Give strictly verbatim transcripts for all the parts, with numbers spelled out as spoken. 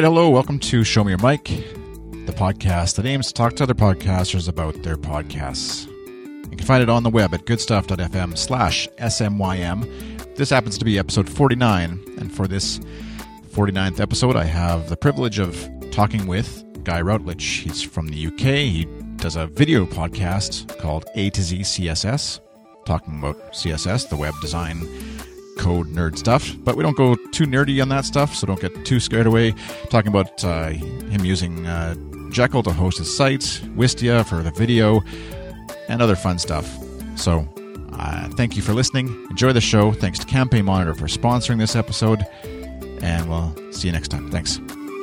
right, hello, welcome to Show Me Your Mic, the podcast that aims to talk to other podcasters about their podcasts. You can find it on the web at goodstuff.fm slash smym. This happens to be episode forty-nine, and for this forty-ninth episode, I have the privilege of talking with Guy Routledge. He's from the U K. He does a video podcast called A to Z C S S, talking about C S S, the web design code nerd stuff, but we don't go too nerdy on that stuff, so don't get too scared away. Talking about uh, him using uh, Jekyll to host his site, Wistia for the video, and other fun stuff. So uh, thank you for listening. Enjoy the show. Thanks to Campaign Monitor for sponsoring this episode, and we'll see you next time. Thanks.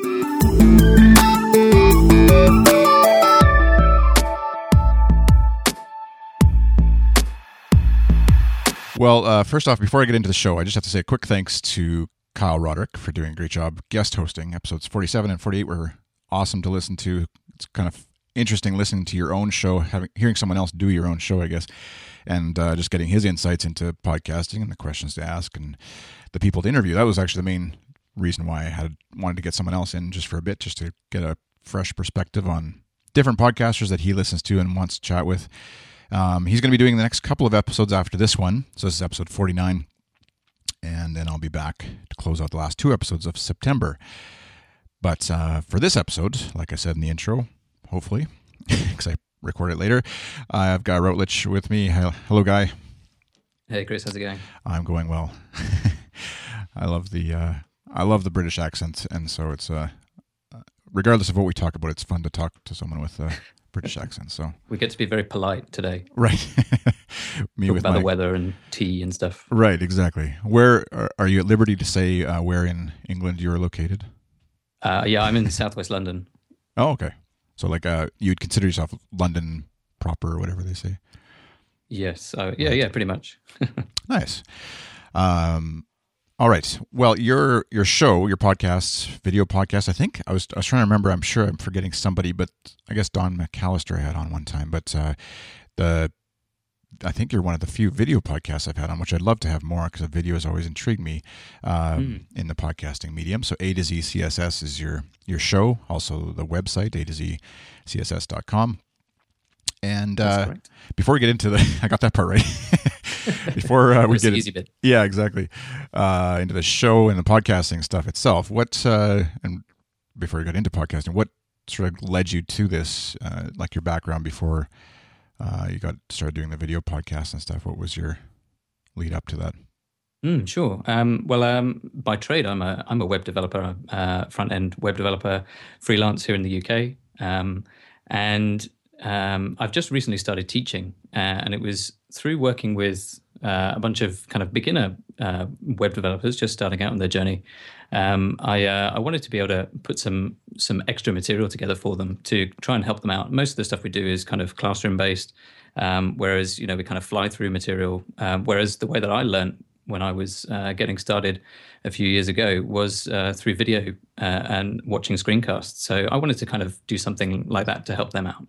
Well, uh, first off, before I get into the show, I just have to say a quick thanks to Kyle Roderick for doing a great job guest hosting. Episodes forty-seven and forty-eight were awesome to listen to. It's kind of interesting listening to your own show, having hearing someone else do your own show, I guess, and uh, just getting his insights into podcasting and the questions to ask and the people to interview. That was actually the main reason why I had wanted to get someone else in just for a bit, just to get a fresh perspective on different podcasters that he listens to and wants to chat with. Um, he's going to be doing the next couple of episodes after this one. So this is episode forty-nine. And then I'll be back to close out the last two episodes of September. But uh, for this episode, like I said in the intro, hopefully, because I record it later, I've got Routledge with me. Hello, Guy. Hey, Chris. How's it going? I'm going well. I love the uh, I love the British accent, and so it's uh, regardless of what we talk about, it's fun to talk to someone with a British accent. So we get to be very polite today, right? Me talk with about my, the weather and tea and stuff. Right, exactly. Where are, are you at liberty to say uh, where in England you are located? Uh, yeah, I'm in Southwest London. Oh, okay. So like uh, you'd consider yourself London proper or whatever they say? Yes. Uh, yeah, right. yeah, pretty much. Nice. Um, all right. Well, your your show, your podcast, video podcast, I think, I was I was trying to remember, I'm sure I'm forgetting somebody, but I guess Don McAllister I had on one time. But uh, the I think you're one of the few video podcasts I've had on, which I'd love to have more because the video has always intrigued me um, mm. in the podcasting medium. So A to Z C S S is your your show, also the website, A to Z C S S dot com. And uh, before we get into the, I got that part right. Before uh, we get the easy bit. Yeah, exactly. Uh, into the show and the podcasting stuff itself. What uh, and before we got into podcasting, what sort of led you to this? Uh, like your background before uh, you got started doing the video podcast and stuff. What was your lead up to that? Mm, sure. Um, well, um, by trade, I'm a I'm a web developer, uh, front end web developer, freelance here in the U K, um, and um, I've just recently started teaching, uh, and it was through working with uh, a bunch of kind of beginner uh, web developers just starting out on their journey. Um, I uh, I wanted to be able to put some some extra material together for them to try and help them out. Most of the stuff we do is kind of classroom based, um, whereas you know we kind of fly through material. Um, whereas the way that I learned when I was uh, getting started a few years ago was uh, through video uh, and watching screencasts. So I wanted to kind of do something like that to help them out.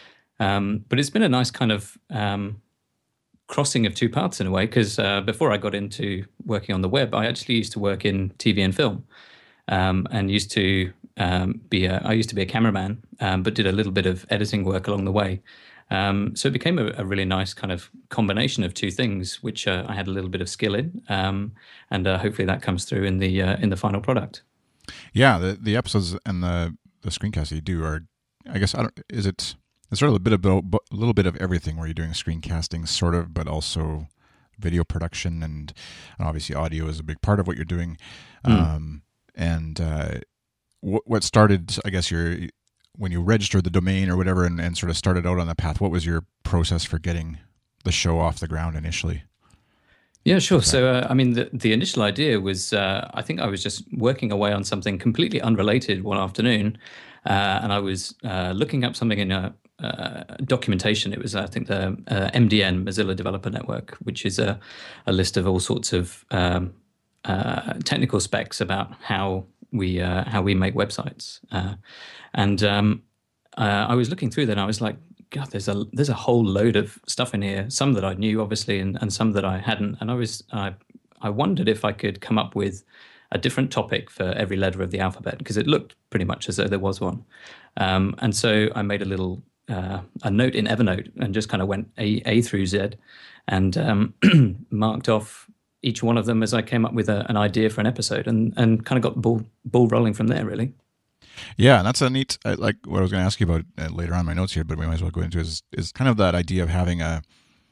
Um, but it's been a nice kind of um, crossing of two paths in a way, because uh, before I got into working on the web, I actually used to work in T V and film, um, and used to um, be a, I used to be a cameraman, um, but did a little bit of editing work along the way. Um, so it became a, a really nice kind of combination of two things, which uh, I had a little bit of skill in, um, and uh, hopefully that comes through in the uh, in the final product. Yeah, the the episodes and the the screencasts you do are, I guess, I don't, is it? It's sort of a bit of a little bit of everything where you're doing screencasting, sort of, but also video production, and, and obviously audio is a big part of what you're doing. Mm. Um, and uh, what, what started, I guess, your when you registered the domain or whatever, and, and sort of started out on that path. What was your process for getting the show off the ground initially? Yeah, sure. Okay. So, uh, I mean, the, the initial idea was, uh, I think I was just working away on something completely unrelated one afternoon, uh, and I was uh, looking up something in a Uh, documentation. It was, I think, the uh, M D N, Mozilla Developer Network, which is a, a list of all sorts of um, uh, technical specs about how we uh, how we make websites. Uh, and um, uh, I was looking through that, and I was like, God, there's a there's a whole load of stuff in here. Some that I knew, obviously, and, and some that I hadn't. And I was I I wondered if I could come up with a different topic for every letter of the alphabet because it looked pretty much as though there was one. Um, and so I made a little uh, a note in Evernote and just kind of went A, A through Z and um, marked off each one of them as I came up with a, an idea for an episode and, and kind of got the ball, ball rolling from there, really. Yeah, and that's a neat, like what I was going to ask you about uh, later on in my notes here, but we might as well go into is, is kind of that idea of having a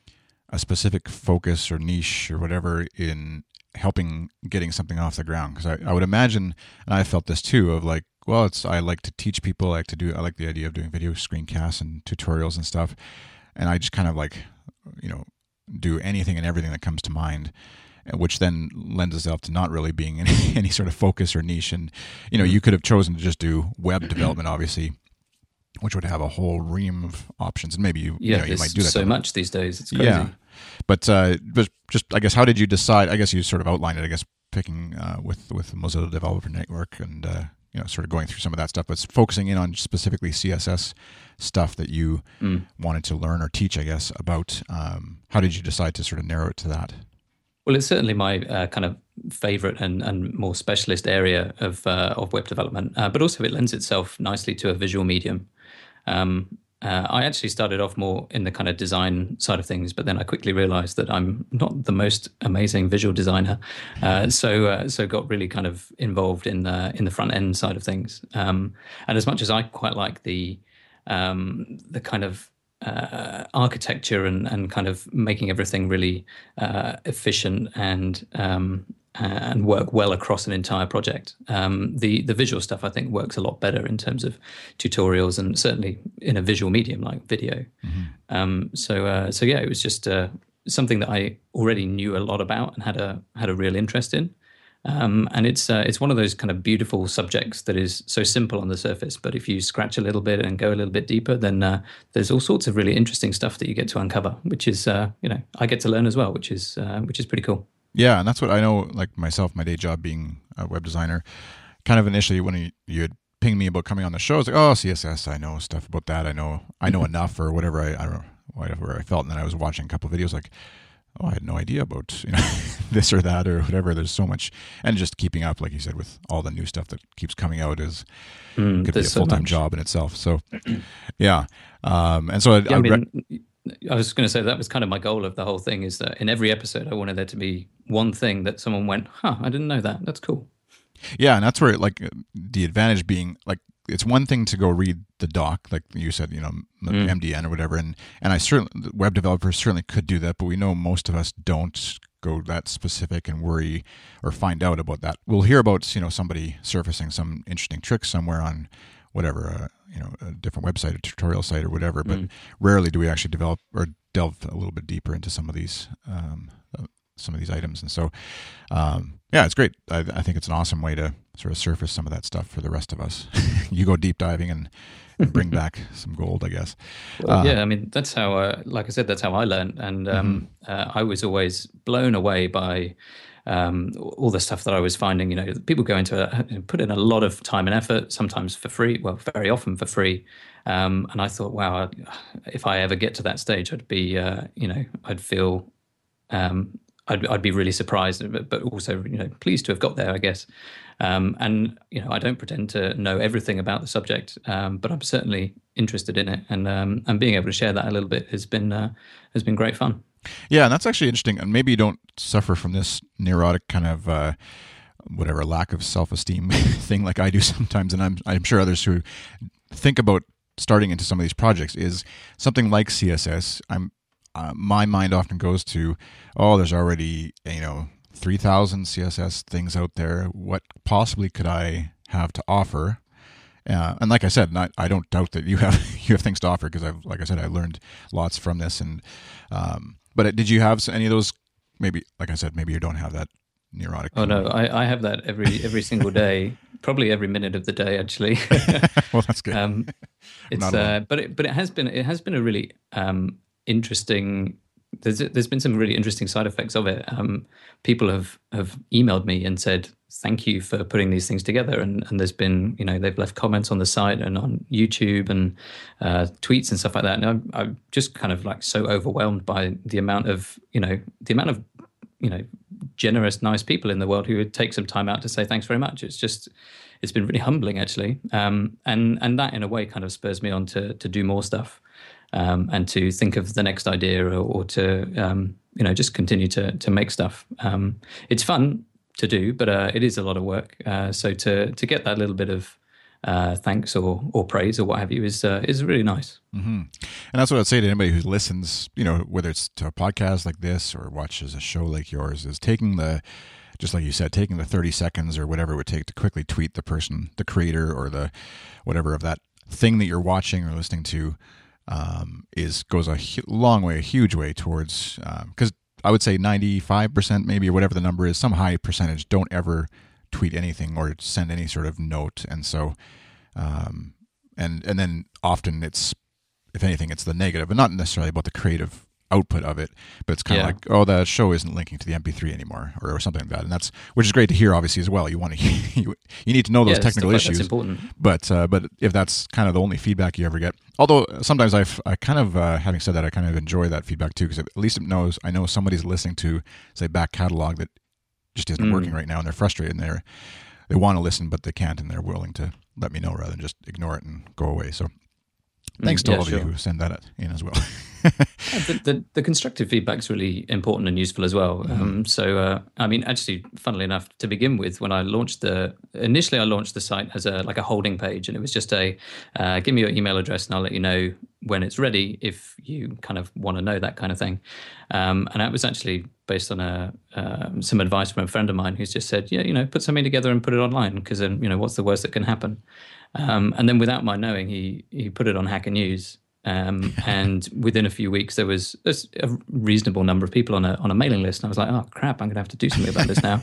a specific focus or niche or whatever in helping getting something off the ground. Because I, I would imagine, and I felt this too, of like, well, it's I like to teach people, I like to do, I like the idea of doing video screencasts and tutorials and stuff, and I just kind of like, you know, do anything and everything that comes to mind, which then lends itself to not really being any, any sort of focus or niche. And, you know, you could have chosen to just do web development, obviously, which would have a whole ream of options. And maybe you, yeah, you, know, you might do that. So much these days. It's crazy. Yeah. But, uh, but just, I guess, how did you decide? I guess you sort of outlined it, I guess, picking uh, with, with Mozilla Developer Network and, uh, you know, sort of going through some of that stuff, but focusing in on specifically C S S stuff that you mm. wanted to learn or teach, I guess, about. Um, how did you decide to sort of narrow it to that? Well, it's certainly my uh, kind of favorite and, and more specialist area of uh, of web development, uh, but also it lends itself nicely to a visual medium. Um, uh, I actually started off more in the kind of design side of things, but then I quickly realized that I'm not the most amazing visual designer. Uh, so uh, so got really kind of involved in the, in the front end side of things. Um, and as much as I quite like the um, the kind of uh, architecture and, and kind of making everything really uh, efficient and um, and work well across an entire project. Um, the the visual stuff I think works a lot better in terms of tutorials and certainly in a visual medium like video. Mm-hmm. Um, so uh, so yeah, it was just uh, something that I already knew a lot about and had a had a real interest in. Um, and it's uh, it's one of those kind of beautiful subjects that is so simple on the surface, but if you scratch a little bit and go a little bit deeper, then uh, there's all sorts of really interesting stuff that you get to uncover, which is uh, you know I get to learn as well, which is uh, which is pretty cool. Yeah, and that's what I know, like myself, my day job being a web designer, kind of initially when you, you had pinged me about coming on the show, I was like, oh, C S S, I know stuff about that. I know I know enough or whatever I, I don't know, whatever I felt. And then I was watching a couple of videos like, oh, I had no idea about you know this or that or whatever. There's so much. And just keeping up, like you said, with all the new stuff that keeps coming out is mm, could be a full-time so job in itself. So, yeah. Um, and so I, yeah, I, I mean, re- I was going to say that was kind of my goal of the whole thing is that in every episode, I wanted there to be one thing that someone went, huh, I didn't know that. That's cool. Yeah. And that's where like the advantage being like, it's one thing to go read the doc, like you said, you know, mm. M D N or whatever. And, and I certainly, web developers certainly could do that, but we know most of us don't go that specific and worry or find out about that. We'll hear about, you know, somebody surfacing some interesting tricks somewhere on whatever, uh, you know, a different website, a tutorial site or whatever, but mm. rarely do we actually develop or delve a little bit deeper into some of these, um, uh, some of these items. And so, um, yeah, it's great. I, I think it's an awesome way to sort of surface some of that stuff for the rest of us. You go deep diving and, and bring back some gold, I guess. Well, uh, yeah, I mean, that's how, uh, like I said, that's how I learned. And um, mm-hmm. uh, I was always blown away by um, all the stuff that I was finding. You know, people go into a, put in a lot of time and effort, sometimes for free, well, very often for free. Um, and I thought, wow, if I ever get to that stage, I'd be, uh, you know, I'd feel... Um, I'd, I'd be really surprised, but, but also, you know, pleased to have got there, I guess. Um, and, you know, I don't pretend to know everything about the subject, um, but I'm certainly interested in it. And um, and being able to share that a little bit has been uh, has been great fun. Yeah, and that's actually interesting. And maybe you don't suffer from this neurotic kind of, uh, whatever, lack of self-esteem thing like I do sometimes. And I'm I'm sure others who think about starting into some of these projects is something like C S S. I'm Uh, my mind often goes to, oh, there's already, you know, three thousand C S S things out there. What possibly could I have to offer? Uh, and like I said, not, I don't doubt that you have you have things to offer because I've, like I said, I learned lots from this. And um, but did you have any of those? Maybe, like I said, maybe you don't have that neurotic. Oh no, I, I have that every every single day, probably every minute of the day, actually. Well, that's good. Um, it's uh, but it, but it has been it has been a really um, interesting. There's there's been some really interesting side effects of it. Um, people have, have emailed me and said thank you for putting these things together, and, and there's been, you know, they've left comments on the site and on YouTube and uh, tweets and stuff like that. And I'm, I'm just kind of like so overwhelmed by the amount of, you know, the amount of, you know, generous, nice people in the world who would take some time out to say thanks very much. It's just, it's been really humbling, actually. Um, and and that, in a way, kind of spurs me on to to do more stuff, um, and to think of the next idea, or, or to um, you know just continue to to make stuff. Um, it's fun to do, but uh, it is a lot of work. Uh, so to to get that little bit of uh, thanks or or praise or what have you is uh, is really nice. Mm-hmm. And that's what I'd say to anybody who listens, you know, whether it's to a podcast like this or watches a show like yours, is taking the, just like you said, taking the thirty seconds or whatever it would take to quickly tweet the person, the creator or the whatever of that thing that you're watching or listening to, um, is goes a hu- long way, a huge way towards, because um, I would say ninety-five percent maybe, or whatever the number is, some high percentage don't ever tweet anything or send any sort of note. And so, um, and and then often it's, if anything, it's the negative, but not necessarily about the creative output of it, but it's kind Yeah. of like, oh, the show isn't linking to the M P three anymore, or, or something like that. And that's, which is great to hear, obviously, as well. You want to, you, you need to know those Yeah, technical stuff like issues. that's important. But uh, but if that's kind of the only feedback you ever get, although sometimes I've I kind of uh, having said that, I kind of enjoy that feedback too, because at least it knows I know somebody's listening to, say, back catalog that just isn't Mm. working right now, and they're frustrated and they're they want to listen but they can't, and they're willing to let me know rather than just ignore it and go away. So thanks Mm, to yeah, all of sure. you who send that in as well. Yeah, the, the, the constructive feedback is really important and useful as well. Mm-hmm. Um, so, uh, I mean, actually, funnily enough, to begin with, when I launched the initially, I launched the site as a like a holding page, and it was just a uh, give me your email address and I'll let you know when it's ready if you kind of want to know, that kind of thing. Um, and that was actually based on a um, some advice from a friend of mine who's just said, yeah, you know, put something together and put it online, because then, you know, what's the worst that can happen? Um, and then, without my knowing, he he put it on Hacker News. Um, and within a few weeks, there was a, a reasonable number of people on a on a mailing list, and I was like, "Oh crap, I'm going to have to do something about this now."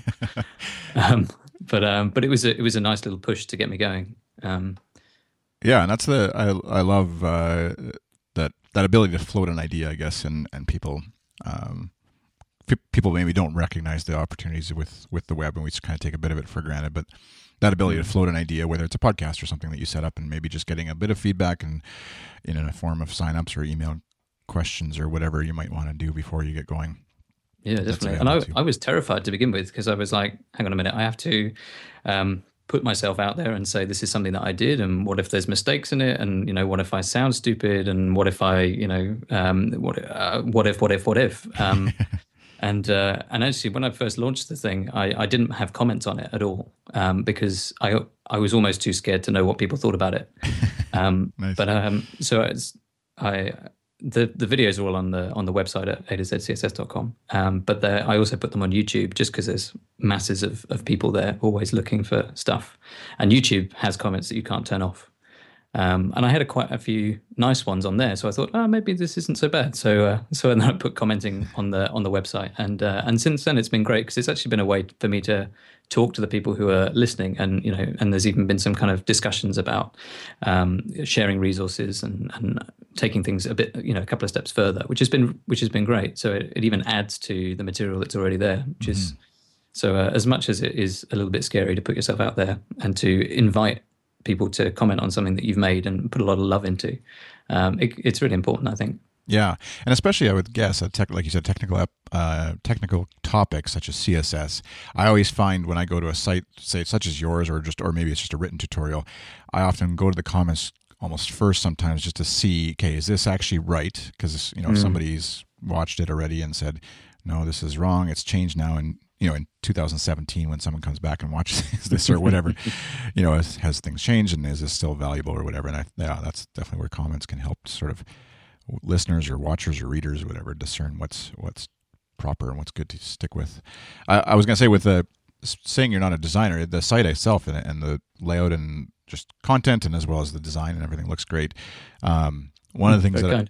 um, but um, but it was a, it was a nice little push to get me going. Um, Yeah, and that's the I I love uh, that that ability to float an idea, I guess, and and people um, f- people maybe don't recognize the opportunities with with the web, and we just kind of take a bit of it for granted, but that ability to float an idea, whether it's a podcast or something that you set up, and maybe just getting a bit of feedback and in a form of signups or email questions or whatever you might want to do before you get going. yeah, That's definitely. And I, available too. I was terrified to begin with, because I was like, "Hang on a minute, I have to um, put myself out there and say this is something that I did, and what if there's mistakes in it, and you know, what if I sound stupid, and what if I, you know, um, what uh, what if, what if, what if." Um, And uh, and actually, when I first launched the thing, I, I didn't have comments on it at all, um, because I I was almost too scared to know what people thought about it. Um, Nice. But um, so it's, I the the videos are all on the on the website at a to z c s s dot com. Um, but they're- I also put them on YouTube, just because there's masses of of people there always looking for stuff, and YouTube has comments that you can't turn off. Um, and I had a, quite a few nice ones on there, so I thought, oh, maybe this isn't so bad. So, uh, so then I put commenting on the on the website, and uh, and since then it's been great, because it's actually been a way for me to talk to the people who are listening, and you know, and there's even been some kind of discussions about um, sharing resources and, and taking things a bit, you know, a couple of steps further, which has been which has been great. So it, it even adds to the material that's already there, which is so uh, as much as it is a little bit scary to put yourself out there and to invite people to comment on something that you've made and put a lot of love into, um, it, it's really important, I think. Yeah, and especially I would guess, a tech, like you said, technical app, uh, technical topics such as C S S. I always find when I go to a site, say such as yours, or just, or maybe it's just a written tutorial, I often go to the comments almost first sometimes just to see, okay, is this actually right? Because you know, if somebody's watched it already and said, no, this is wrong, it's changed now, and you know, in two thousand seventeen, when someone comes back and watches this or whatever, you know, has, has things changed, and is this still valuable or whatever? And I, yeah, that's definitely where comments can help sort of listeners or watchers or readers or whatever discern what's what's proper and what's good to stick with. I, I was going to say, with the saying you're not a designer, the site itself and, and the layout and just content, and as well as the design and everything looks great. Um, one of the things Very that kind.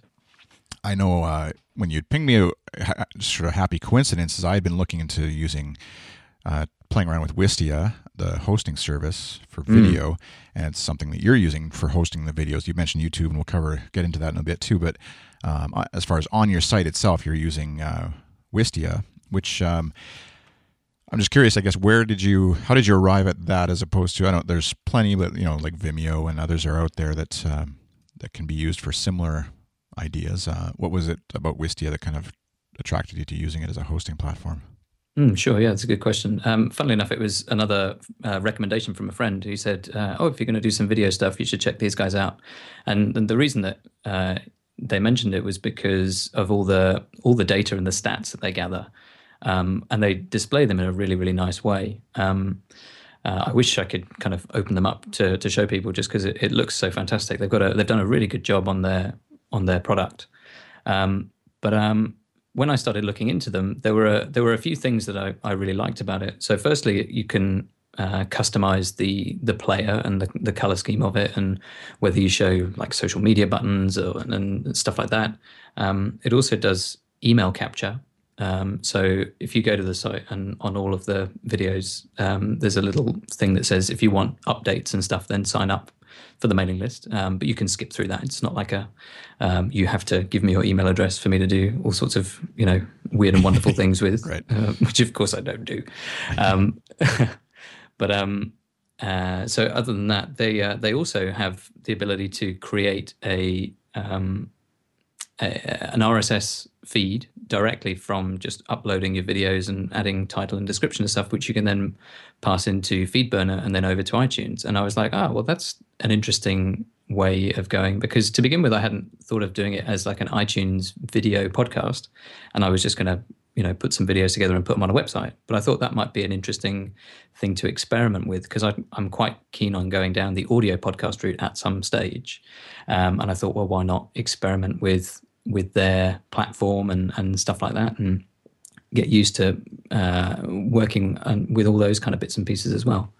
I know uh, when you'd ping me a, a sort of happy coincidence is I had been looking into using, uh, playing around with Wistia, the hosting service for video, and it's something that you're using for hosting the videos. You mentioned YouTube, and we'll cover get into that in a bit too. But um, as far as on your site itself, you're using uh, Wistia, which um, I'm just curious. I guess where did you, how did you arrive at that, as opposed to, I don't. There's plenty, but you know, like Vimeo and others are out there that um, that can be used for similar ideas. Uh, what was it about Wistia that kind of attracted you to using it as a hosting platform? Mm, sure, yeah, that's a good question. Um, funnily enough, it was another uh, recommendation from a friend who said, uh, "Oh, if you're going to do some video stuff, you should check these guys out." And, and the reason that uh, they mentioned it was because of all the all the data and the stats that they gather, um, and they display them in a really really nice way. Um, uh, I wish I could kind of open them up to to show people, just because it, it looks so fantastic. They've got a they've done a really good job on their on their product. Um, but um, when I started looking into them, there were a, there were a few things that I, I really liked about it. So firstly, you can uh, customize the the player and the, the color scheme of it, and whether you show like social media buttons or, and stuff like that. Um, it also does email capture. Um, so if you go to the site and on all of the videos, um, there's a little thing that says if you want updates and stuff, then sign up for the mailing list. Um, but you can skip through that. It's not like a um, you have to give me your email address for me to do all sorts of, you know, weird and wonderful things with, right. uh, which of course I don't do. Um, but um, uh, so other than that, they uh, they also have the ability to create a, um, a an R S S feed directly from just uploading your videos and adding title and description and stuff, which you can then pass into FeedBurner and then over to iTunes. And I was like, oh, well, that's an interesting way of going, because to begin with, I hadn't thought of doing it as like an iTunes video podcast, and I was just going to, you know, put some videos together and put them on a website. But I thought that might be an interesting thing to experiment with, because I'm quite keen on going down the audio podcast route at some stage. Um, and I thought, well, why not experiment with with their platform and, and stuff like that, and get used to uh, working with all those kind of bits and pieces as well.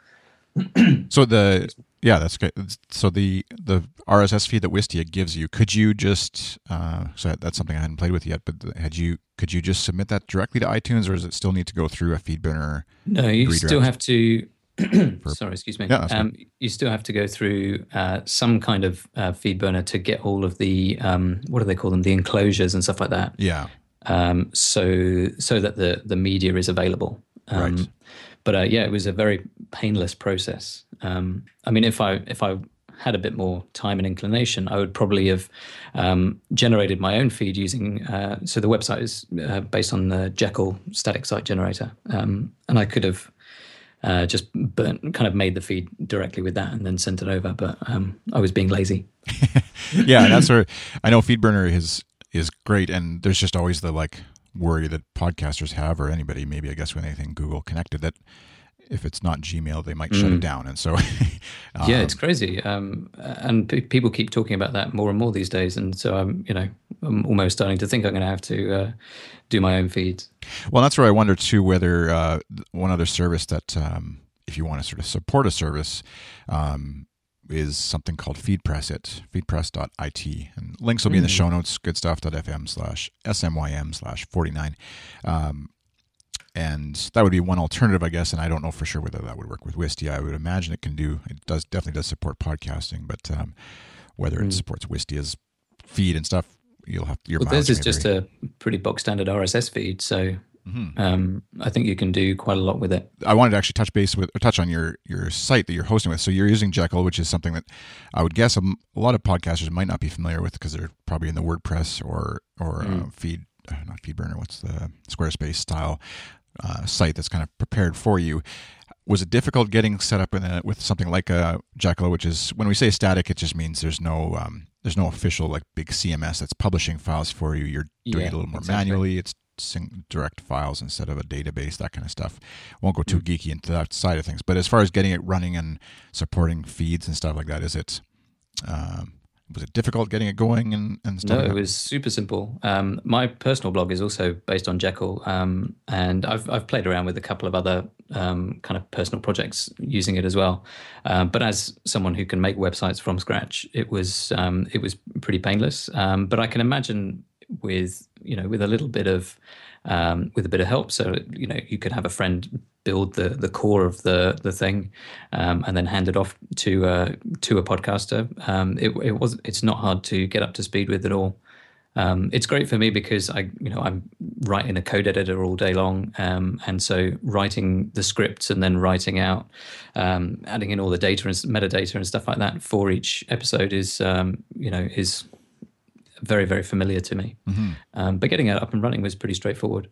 So the yeah, that's good. So the the R S S feed that Wistia gives you, could you just uh, so that's something I hadn't played with yet, but had you could you just submit that directly to iTunes, or does it still need to go through a FeedBurner? No, you redirect? Still have to. For, sorry, excuse me. Yeah, um, you still have to go through uh, some kind of uh, FeedBurner to get all of the um, what do they call them? The enclosures and stuff like that. Yeah. Um, so so that the the media is available. Um, right. But uh, yeah, it was a very painless process. Um, I mean, if I if I had a bit more time and inclination, I would probably have um, generated my own feed using. Uh, so the website is uh, based on the Jekyll static site generator, um, and I could have uh, just burnt, kind of made the feed directly with that and then sent it over. But um, I was being lazy. Yeah, that's where I know FeedBurner is is great, and there's just always the like worry that podcasters have, or anybody maybe I guess with anything Google connected, that if it's not Gmail, they might mm. shut it down. And so, um, yeah, it's crazy. Um, and p- people keep talking about that more and more these days. And so I'm, you know, I'm almost starting to think I'm going to have to uh, do my own feeds. Well, that's where I wonder too, whether uh, one other service that, um, if you want to sort of support a service, um, is something called FeedPress. feedpress dot I T, and links will be mm. in the show notes. Goodstuff.fm slash smym slash forty-nine. Um, and that would be one alternative, I guess. And I don't know for sure whether that would work with Wistia. I would imagine it can do. It does definitely does support podcasting, but um, whether mm. it supports Wistia's feed and stuff, you'll have your. Well, this is just vary. a pretty box standard R S S feed, so. Mm-hmm. Um, I think you can do quite a lot with it. I wanted to actually touch base with, or touch on your, your site that you're hosting with. So you're using Jekyll, which is something that I would guess a, a lot of podcasters might not be familiar with, because they're probably in the WordPress or or mm. uh, feed, uh, not FeedBurner. What's the Squarespace style uh, site that's kind of prepared for you? Was it difficult getting set up in a, with something like a Jekyll, which is, when we say static, it just means there's no um, there's no official like big C M S that's publishing files for you. You're doing yeah, it a little more exactly. manually. It's direct files instead of a database, that kind of stuff. Won't go too mm. geeky into that side of things, but as far as getting it running and supporting feeds and stuff like that, is it um, was it difficult getting it going and, and stuff? No, like it was super simple. Um, my personal blog is also based on Jekyll, um, and I've I've played around with a couple of other um, kind of personal projects using it as well. Uh, but as someone who can make websites from scratch, it was um, it was pretty painless. Um, but I can imagine with you know with a little bit of um, with a bit of help, so you know you could have a friend build the the core of the the thing, um, and then hand it off to uh, to a podcaster. Um, it, it was it's not hard to get up to speed with at all. Um, it's great for me because I you know I'm writing a code editor all day long, um, and so writing the scripts and then writing out, um, adding in all the data and metadata and stuff like that for each episode is um, you know is very, very familiar to me. Mm-hmm. Um, but getting it up and running was pretty straightforward.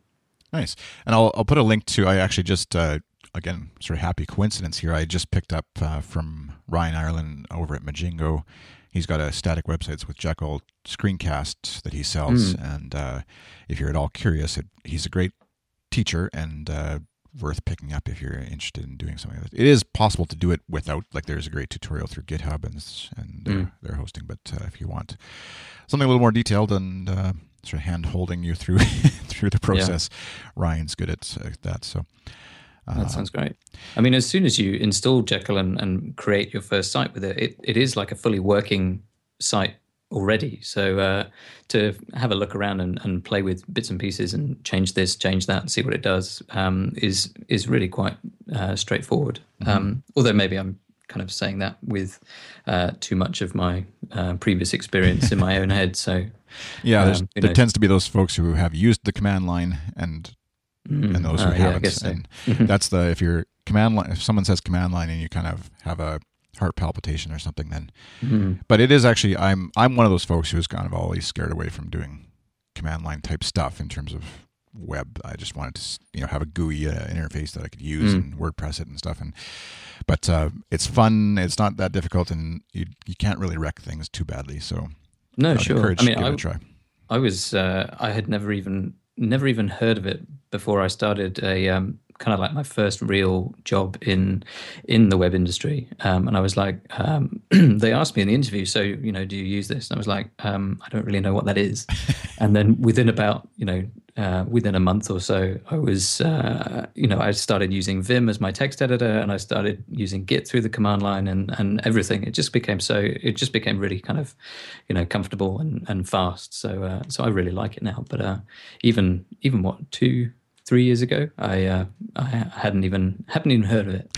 Nice. And I'll I'll put a link to. I actually just uh, again sort of happy coincidence here. I just picked up uh, from Ryan Ireland over at Majingo. He's got a static websites with Jekyll screencast that he sells, mm. and uh, if you're at all curious, it, he's a great teacher and uh, worth picking up if you're interested in doing something like that. It is possible to do it without, like there's a great tutorial through GitHub and and mm. uh, their hosting, but uh, if you want something a little more detailed and uh, sort of hand holding you through through the process, yeah. Ryan's good at uh, that. So. Uh, that sounds great. I mean, as soon as you install Jekyll and, and create your first site with it, it, it is like a fully working site already. So uh, to have a look around and, and play with bits and pieces and change this, change that, and see what it does um, is is really quite uh, straightforward. Mm-hmm. Um, although maybe I'm kind of saying that with uh, too much of my uh, previous experience in my own head. So yeah, um, there tends to be those folks who have used the command line and. Mm, and those who uh, haven't. Yeah, so. And mm-hmm. that's the if you're command line. If someone says command line and you kind of have a heart palpitation or something, then. Mm-hmm. But it is actually I'm I'm one of those folks who's kind of always scared away from doing command line type stuff in terms of web. I just wanted to you know have a G U I uh, interface that I could use mm. and WordPress it and stuff. And but uh, it's fun. It's not that difficult, and you you can't really wreck things too badly. So no, I'd sure. encourage I mean, give I, it a try. I was uh, I had never even. Never even heard of it before I started a um, kind of like my first real job in in the web industry. Um, and I was like, um, they asked me in the interview, so, you know, do you use this? And I was like, um, I don't really know what that is. And then within about, you know, uh, within a month or so, I was, uh, you know, I started using Vim as my text editor, and I started using Git through the command line and, and everything. It just became so, it just became really kind of, you know, comfortable and, and fast. So, uh, so I really like it now. But uh, even, even what, two, three years ago, I uh, I hadn't even hadn't even heard of it.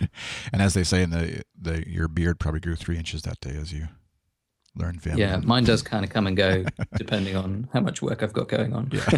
And as they say, in the the your beard probably grew three inches that day as you learned Vim. Yeah, mine does kind of come and go depending on how much work I've got going on. Yeah.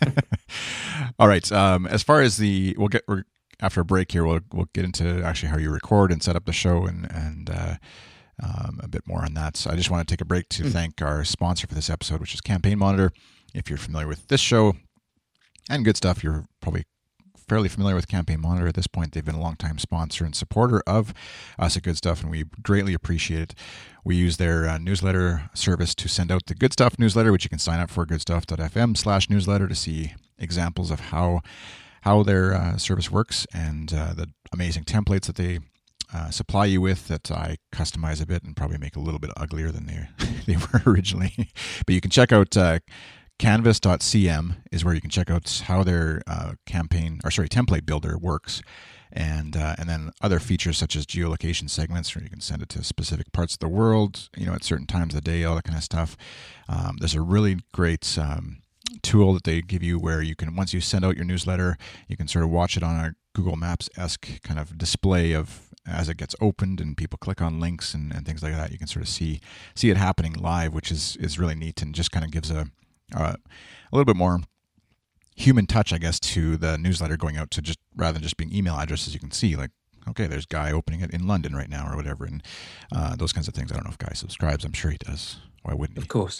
All right. Um, as far as the we'll get we're, after a break here, we'll we'll get into actually how you record and set up the show and and. Uh, Um, a bit more on that. So I just want to take a break to mm. thank our sponsor for this episode, which is Campaign Monitor. If you're familiar with this show and Good Stuff, you're probably fairly familiar with Campaign Monitor at this point. They've been a long-time sponsor and supporter of us at Good Stuff, and we greatly appreciate it. We use their uh, newsletter service to send out the Good Stuff newsletter, which you can sign up for goodstuff.fm slash newsletter to see examples of how how their uh, service works and uh, the amazing templates that they Uh, supply you with that I customize a bit and probably make a little bit uglier than they they were originally. But you can check out uh, canvas dot c m is where you can check out how their uh, campaign or sorry template builder works, and uh, and then other features such as geolocation segments, where you can send it to specific parts of the world, you know, at certain times of the day, all that kind of stuff. Um, there's a really great um, tool that they give you where you can, once you send out your newsletter, you can sort of watch it on a Google Maps-esque kind of display of as it gets opened and people click on links and, and things like that. You can sort of see see it happening live, which is is really neat and just kind of gives a uh, a little bit more human touch, I guess, to the newsletter going out to just rather than just being email addresses. You can see like, okay, there's Guy opening it in London right now or whatever, and uh, those kinds of things. I don't know if Guy subscribes. I'm sure he does. Why wouldn't he? Of course.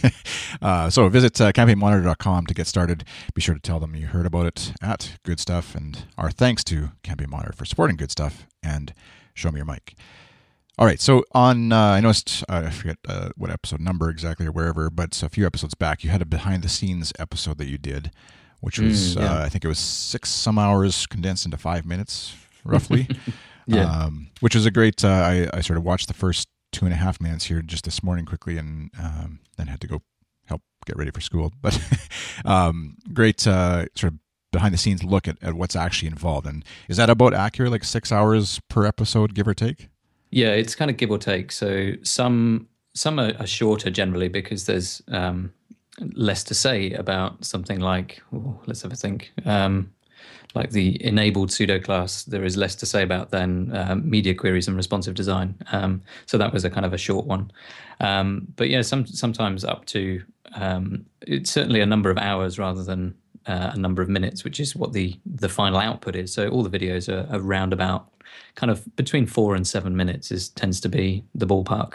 uh, so visit uh, campaign monitor dot com to get started. Be sure to tell them you heard about it at Good Stuff, and our thanks to Campaign Monitor for supporting Good Stuff and Show Me Your Mic. All right, so on, uh, I noticed, uh, I forget uh, what episode number exactly or wherever, but a few episodes back, you had a behind-the-scenes episode that you did, which was, mm, yeah. uh, I think it was six some hours condensed into five minutes, roughly. yeah. Um, which was a great, uh, I, I sort of watched the first two and a half minutes here just this morning quickly, and um, then had to go help get ready for school. But um, great uh, sort of behind the scenes look at, at what's actually involved. And is that about accurate, like six hours per episode, give or take? Yeah, it's kind of give or take. So some some are, are shorter generally because there's um, less to say about something like, oh, let's have a think. Um, like the enabled pseudo class, there is less to say about than um, media queries and responsive design. Um, so that was a kind of a short one. Um, but yeah, some sometimes up to, um, it's certainly a number of hours rather than uh, a number of minutes, which is what the, the final output is. So all the videos are around about kind of between four and seven minutes is tends to be the ballpark.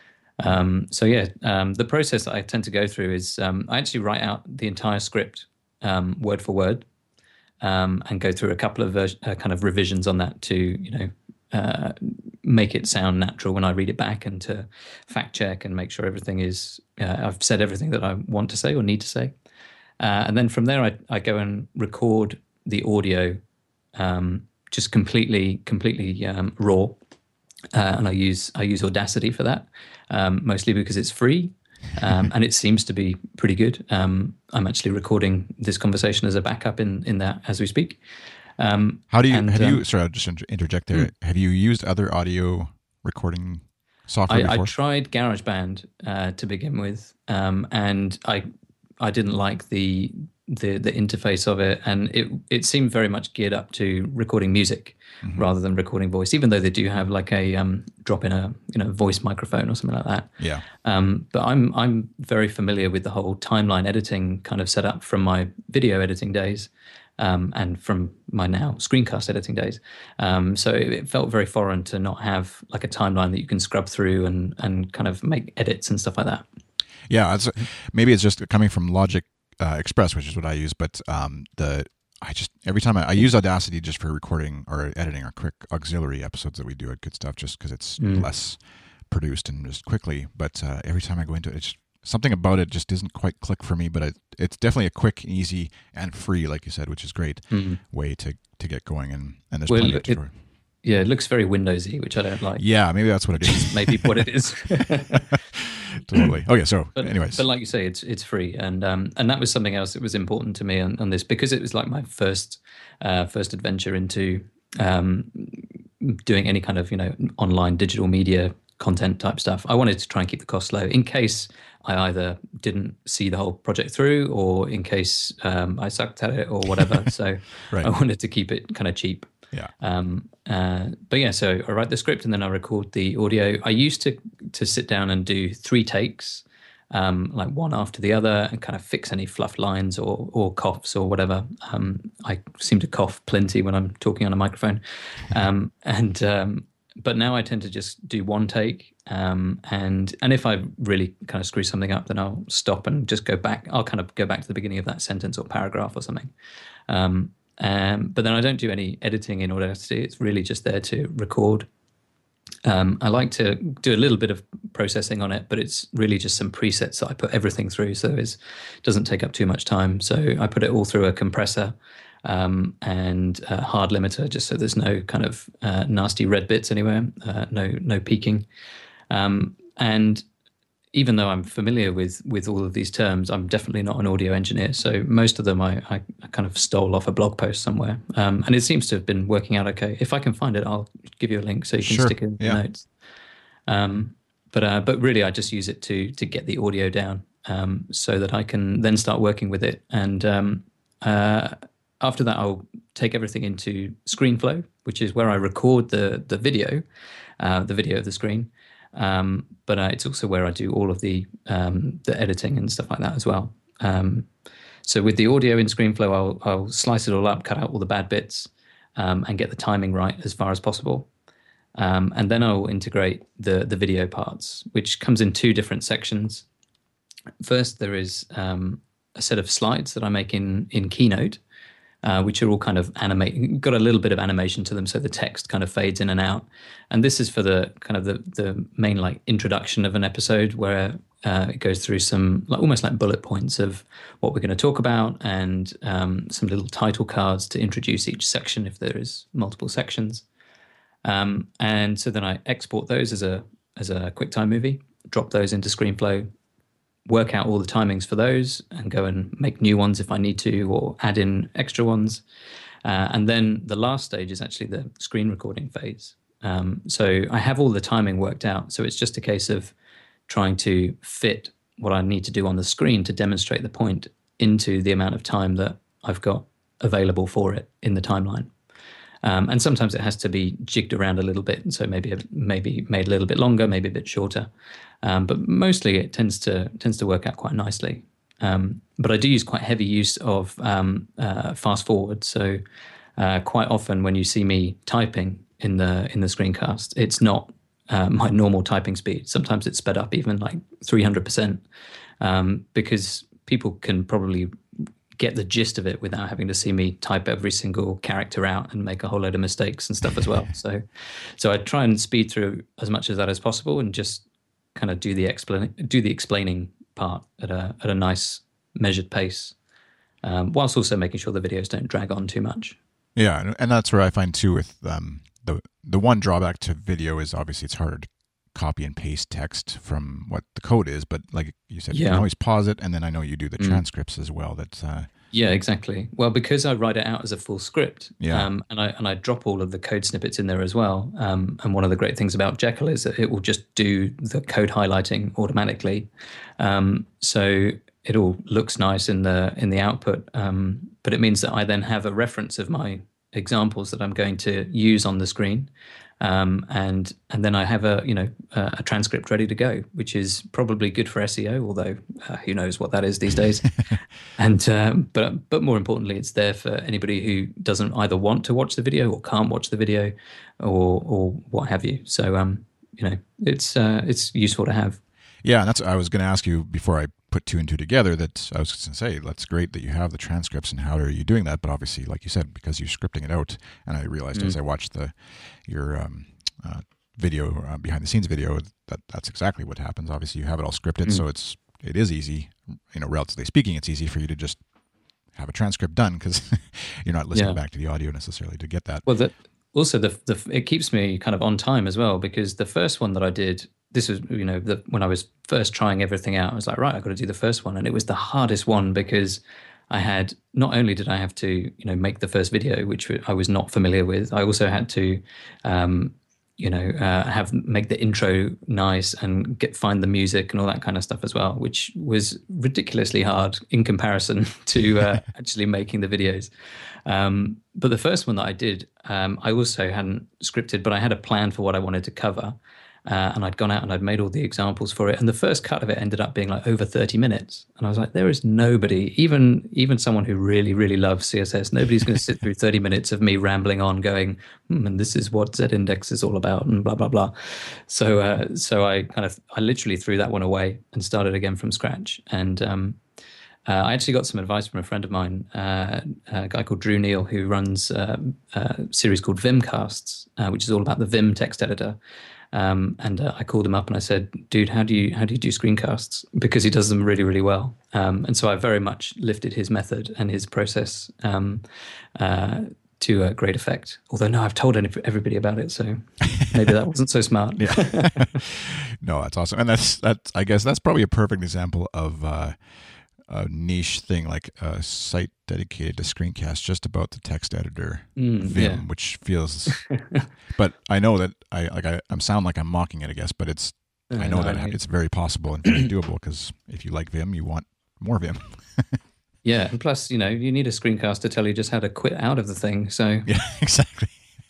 Um, so yeah, um, the process that I tend to go through is um, I actually write out the entire script um, word for word. um, and go through a couple of vers- uh, kind of revisions on that to, you know, uh, make it sound natural when I read it back, and to fact check and make sure everything is, uh, I've said everything that I want to say or need to say. Uh, and then from there, I, I go and record the audio um, just completely, completely um, raw. Uh, and I use I use Audacity for that, um, mostly because it's free, um, and it seems to be pretty good. Um, I'm actually recording this conversation as a backup in, in that as we speak. Um, How do you and, have um, you? Sorry, I'll just inter- interject there. Mm. Have you used other audio recording software I, before? I tried GarageBand uh, to begin with, um, and I I didn't like the the the interface of it, and it it seemed very much geared up to recording music mm-hmm. rather than recording voice. Even though they do have like a um, drop in a you know voice microphone or something like that. Yeah. Um, but I'm I'm very familiar with the whole timeline editing kind of setup from my video editing days. Um, and from my now screencast editing days. Um, so it, it felt very foreign to not have like a timeline that you can scrub through and, and kind of make edits and stuff like that. Yeah, it's, maybe it's just coming from Logic uh, Express, which is what I use, but um, the I just every time I, I use Audacity just for recording or editing our quick auxiliary episodes that we do at Good Stuff, just because it's mm. less produced and just quickly. But uh, every time I go into it, it's just, something about it just doesn't quite click for me, but it, it's definitely a quick, easy, and free, like you said, which is great mm. way to, to get going. And, and there's well, plenty it, to it, yeah, it looks very Windowsy, which I don't like. Yeah, maybe that's what it is. Maybe what it is. Totally. Okay, so but, anyways. But like you say, it's it's free. And um, and that was something else that was important to me on, on this, because it was like my first uh, first adventure into um, doing any kind of, you know, online digital media content type stuff. I wanted to try and keep the costs low in case I either didn't see the whole project through, or in case um, I sucked at it or whatever. So right. I wanted to keep it kind of cheap. Yeah. Um, uh, but yeah, so I write the script and then I record the audio. I used to to sit down and do three takes, um, like one after the other, and kind of fix any fluff lines or or coughs or whatever. Um, I seem to cough plenty when I'm talking on a microphone, um, and um, but now I tend to just do one take, um, and and if I really kind of screw something up, then I'll stop and just go back. I'll kind of go back to the beginning of that sentence or paragraph or something. Um, Um, but then I don't do any editing in Audacity. It's really just there to record. Um, I like to do a little bit of processing on it, but it's really just some presets that I put everything through, so it doesn't take up too much time. So I put it all through a compressor um, and a hard limiter, just so there's no kind of uh, nasty red bits anywhere, uh, no no peaking. Um, and even though I'm familiar with with all of these terms, I'm definitely not an audio engineer. So most of them I, I, I kind of stole off a blog post somewhere. Um, and it seems to have been working out okay. If I can find it, I'll give you a link so you can sure. stick it in the yeah. notes. Um, but uh, but really, I just use it to to get the audio down um, so that I can then start working with it. And um, uh, after that, I'll take everything into ScreenFlow, which is where I record the, the video, uh, the video of the screen. Um, but uh, it's also where I do all of the um, the editing and stuff like that as well. Um, so with the audio in ScreenFlow, I'll, I'll slice it all up, cut out all the bad bits, um, and get the timing right as far as possible. Um, and then I'll integrate the the video parts, which comes in two different sections. First, there is um, a set of slides that I make in in Keynote, Uh, which are all kind of animate, got a little bit of animation to them, so the text kind of fades in and out. And this is for the kind of the, the main like introduction of an episode, where uh, it goes through some like almost like bullet points of what we're going to talk about, and um, some little title cards to introduce each section if there is multiple sections. Um, and so then I export those as a as a QuickTime movie, drop those into ScreenFlow, work out all the timings for those, and go and make new ones if I need to, or add in extra ones. Uh, and then the last stage is actually the screen recording phase. Um, so I have all the timing worked out. So it's just a case of trying to fit what I need to do on the screen to demonstrate the point into the amount of time that I've got available for it in the timeline. Um, and sometimes it has to be jigged around a little bit, so maybe maybe made a little bit longer, maybe a bit shorter. Um, but mostly it tends to tends to work out quite nicely. Um, but I do use quite heavy use of um, uh, fast forward. So uh, quite often when you see me typing in the in the screencast, it's not uh, my normal typing speed. Sometimes it's sped up even like three hundred percent, um, because people can probably get the gist of it without having to see me type every single character out and make a whole load of mistakes and stuff as well. So, so I try and speed through as much of that as possible and just kind of do the explain do the explaining part at a at a nice measured pace, um, whilst also making sure the videos don't drag on too much. Yeah, and that's where I find too with um, the the one drawback to video is obviously it's harder to copy and paste text from what the code is, but like you said, yeah. you can always pause it, and then I know you do the mm. transcripts as well. That's uh, yeah, exactly. Well, because I write it out as a full script, yeah. um, and I and I drop all of the code snippets in there as well. Um, and one of the great things about Jekyll is that it will just do the code highlighting automatically, um, so it all looks nice in the in the output. Um, but it means that I then have a reference of my examples that I'm going to use on the screen. Um, and and then I have a you know uh, a transcript ready to go, which is probably good for S E O, although uh, who knows what that is these days. and um, but but more importantly, it's there for anybody who doesn't either want to watch the video or can't watch the video, or or what have you. So um you know it's uh, it's useful to have. Yeah, and that's I was going to ask you before I put two and two together. That I was going to say that's great that you have the transcripts, and how are you doing that? But obviously, like you said, because you're scripting it out, and I realized mm. as I watched the your um, uh, video uh, behind the scenes video that that's exactly what happens. Obviously, you have it all scripted, mm. so it's it is easy. You know, relatively speaking, it's easy for you to just have a transcript done because you're not listening yeah. back to the audio necessarily to get that. Well, the, also the the it keeps me kind of on time as well, because the first one that I did. This was, you know, the, when I was first trying everything out, I was like, right, I've got to do the first one. And it was the hardest one because I had, not only did I have to, you know, make the first video, which I was not familiar with, I also had to, um, you know, uh, have make the intro nice and get find the music and all that kind of stuff as well, which was ridiculously hard in comparison to uh, actually making the videos. Um, but the first one that I did, um, I also hadn't scripted, but I had a plan for what I wanted to cover. Uh, and I'd gone out and I'd made all the examples for it. And the first cut of it ended up being like over thirty minutes. And I was like, there is nobody, even even someone who really, really loves C S S, nobody's going to sit through thirty minutes of me rambling on going, hmm, and this is what Z-index is all about and blah, blah, blah. So uh, so I kind of, I literally threw that one away and started again from scratch. And um, uh, I actually got some advice from a friend of mine, uh, a guy called Drew Neal, who runs uh, a series called Vimcasts, uh, which is all about the Vim text editor. Um, and uh, I called him up and I said, dude, how do you how do you do screencasts? Because he does them really, really well. Um, and so I very much lifted his method and his process um, uh, to a great effect. Although, no, I've told everybody about it, so maybe that wasn't so smart. Yeah. No, that's awesome. And that's, that's, I guess that's probably a perfect example of uh, a niche thing, like a site dedicated to screencast just about the text editor mm, Vim, yeah. which feels but I know that I like I I'm sound like I'm mocking it, I guess, but it's uh, I know no, that I it's very possible and very doable, because if you like Vim, you want more Vim. Yeah, and plus, you know, you need a screencast to tell you just how to quit out of the thing. So yeah, exactly.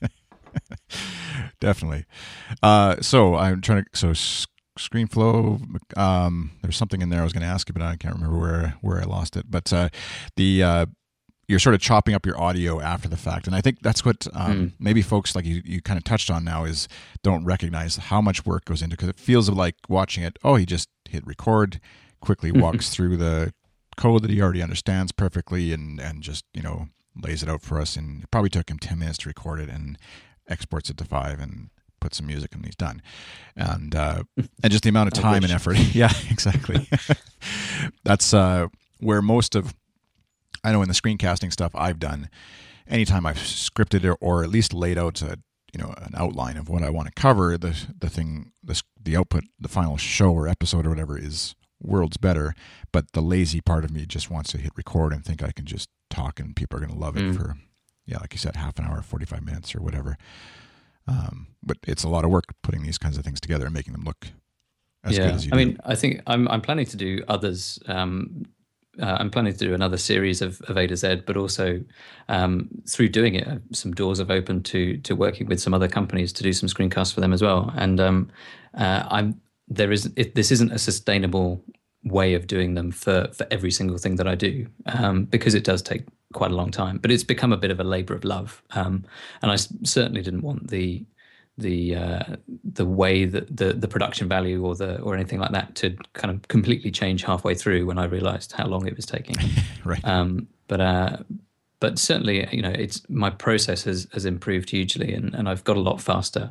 Definitely. Uh, so I'm trying to so ScreenFlow, um, there's something in there I was going to ask you, but I can't remember where where I lost it. But uh, the uh, you're sort of chopping up your audio after the fact, and I think that's what um, mm. maybe folks like you you kind of touched on now is don't recognize how much work goes into, because it feels like watching it. Oh, he just hit record, quickly walks through the code that he already understands perfectly, and and just you know lays it out for us. And it probably took him ten minutes to record it, and exports it to five and put some music and he's done. And uh, and just the amount of time and effort. Yeah, exactly. That's uh, where most of, I know in the screencasting stuff I've done, anytime I've scripted it or at least laid out a, you know, an outline of what I want to cover, the the thing, the, the output, the final show or episode or whatever is worlds better. But the lazy part of me just wants to hit record and think I can just talk and people are going to love it mm. for, yeah, like you said, half an hour, forty-five minutes or whatever. Um, but it's a lot of work putting these kinds of things together and making them look as yeah. good as you I do. mean, I think I'm I'm planning to do others. Um, uh, I'm planning to do another series of, of A to Z, but also um, through doing it, some doors have opened to to working with some other companies to do some screencasts for them as well. And um, uh, I'm there is it, this isn't a sustainable way of doing them for for every single thing that I do, um, because it does take quite a long time, but it's become a bit of a labor of love, um, and I s- certainly didn't want the the uh, the way that the the production value or the or anything like that to kind of completely change halfway through when I realized how long it was taking. Right. Um, but uh, but certainly, you know, it's my process has has improved hugely, and, and I've got a lot faster.